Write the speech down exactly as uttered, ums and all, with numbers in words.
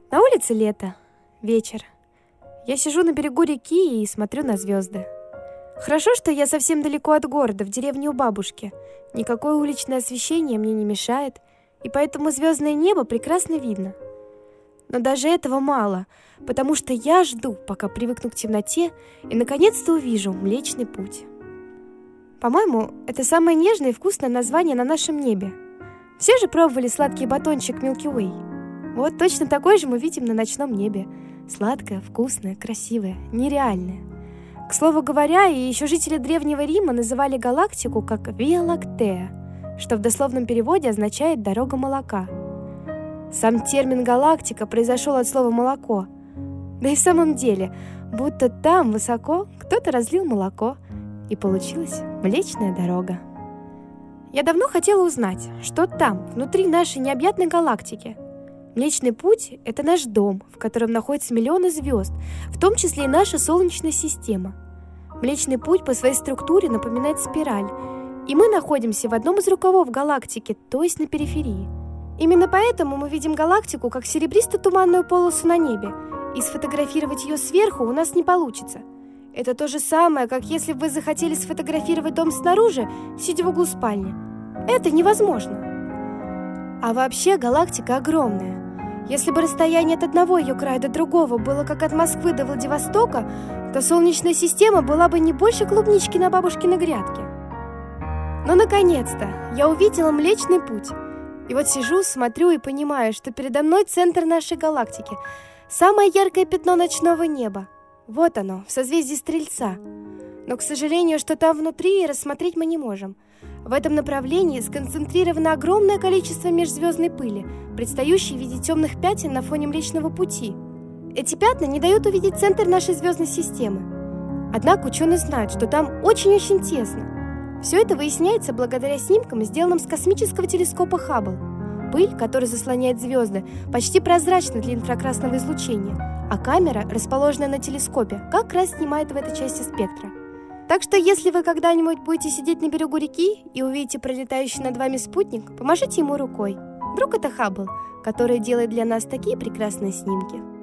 На улице лето, вечер. Я сижу на берегу реки и смотрю на звезды. Хорошо, что я совсем далеко от города, в деревне у бабушки. Никакое уличное освещение мне не мешает, и поэтому звездное небо прекрасно видно. Но даже этого мало, потому что я жду, пока привыкну к темноте и наконец-то увижу Млечный Путь. По-моему, это самое нежное и вкусное название на нашем небе. Все же пробовали сладкий батончик Milky Way. Вот точно такой же мы видим на ночном небе. Сладкое, вкусное, красивое, нереальное. К слову говоря, и еще жители Древнего Рима называли галактику как Via Lactea, что в дословном переводе означает «дорога молока». Сам термин «галактика» произошел от слова «молоко». Да и в самом деле, будто там, высоко, кто-то разлил молоко, и получилась Млечная дорога. Я давно хотела узнать, что там, внутри нашей необъятной галактики. Млечный Путь — это наш дом, в котором находятся миллионы звезд, в том числе и наша Солнечная система. Млечный Путь по своей структуре напоминает спираль, и мы находимся в одном из рукавов галактики, то есть на периферии. Именно поэтому мы видим галактику как серебристо-туманную полосу на небе, и сфотографировать ее сверху у нас не получится. Это то же самое, как если бы вы захотели сфотографировать дом снаружи, сидя в углу спальни. Это невозможно. А вообще галактика огромная. Если бы расстояние от одного ее края до другого было как от Москвы до Владивостока, то Солнечная система была бы не больше клубнички на бабушкиной грядке. Но наконец-то я увидела Млечный Путь. И вот сижу, смотрю и понимаю, что передо мной центр нашей галактики, самое яркое пятно ночного неба. Вот оно, в созвездии Стрельца. Но, к сожалению, что там внутри рассмотреть мы не можем. В этом направлении сконцентрировано огромное количество межзвездной пыли, предстающей в виде темных пятен на фоне Млечного Пути. Эти пятна не дают увидеть центр нашей звездной системы. Однако ученые знают, что там очень-очень тесно. Все это выясняется благодаря снимкам, сделанным с космического телескопа Хаббл. Пыль, которая заслоняет звезды, почти прозрачна для инфракрасного излучения, а камера, расположенная на телескопе, как раз снимает в этой части спектра. Так что, если вы когда-нибудь будете сидеть на берегу реки и увидите пролетающий над вами спутник, помашите ему рукой. Вдруг это Хаббл, который делает для нас такие прекрасные снимки.